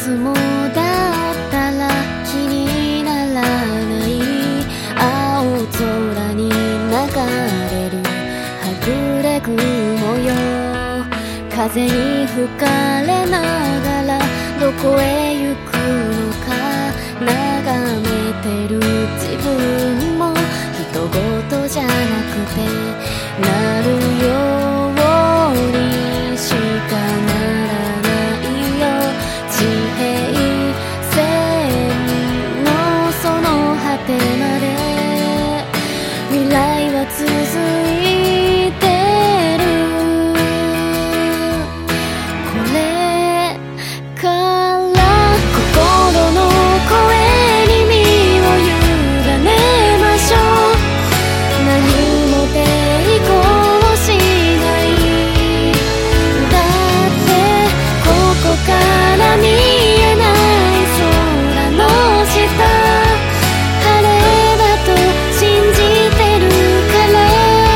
つもだったら気にならない青空に流れるはぐれ雲よ、風に吹かれながらどこへ行くのか眺めてる自分も人事じゃなくてなるようにしかならないよ、地平線のその果てまで未来は続いてる、これから心の声に身を委ねましょう、何も抵抗しないだってここから見えない空の下晴れだと信じてるから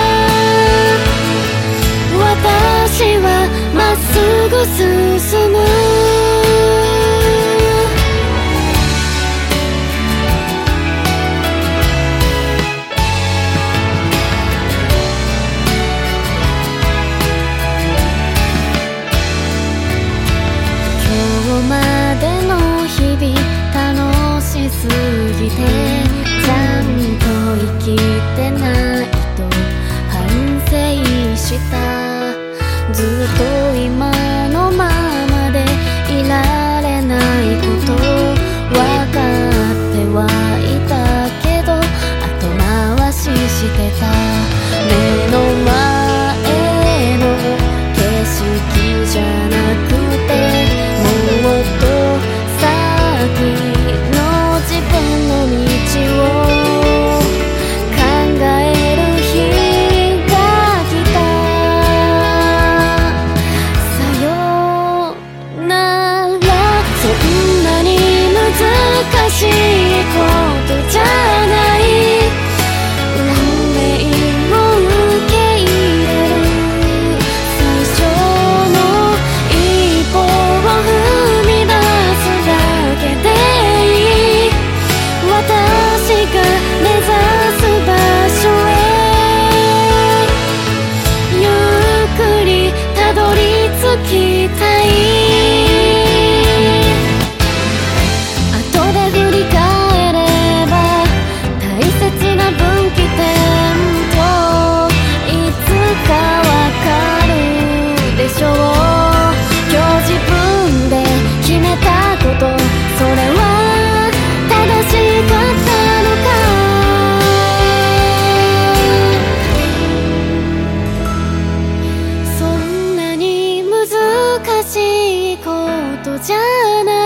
私はまっすぐ進む、今日までの日々楽しすぎてちゃんと生きてないと反省した、ずっと今のままでいられないこと分かってはいたけど後回ししてた、目の前の景色じゃなくてもっと先の自分の道を考える日が来た、さよならそんなに難しいことじゃない、運命を受け入れる最初の一歩を踏み出すだけでいい、私が目指す場所へゆっくりたどり着きたい、後で振り返れば大切な分岐点といつかわかるでしょう、今日自分で決めたことそれは正しかったのか、そんなに難しいことじゃない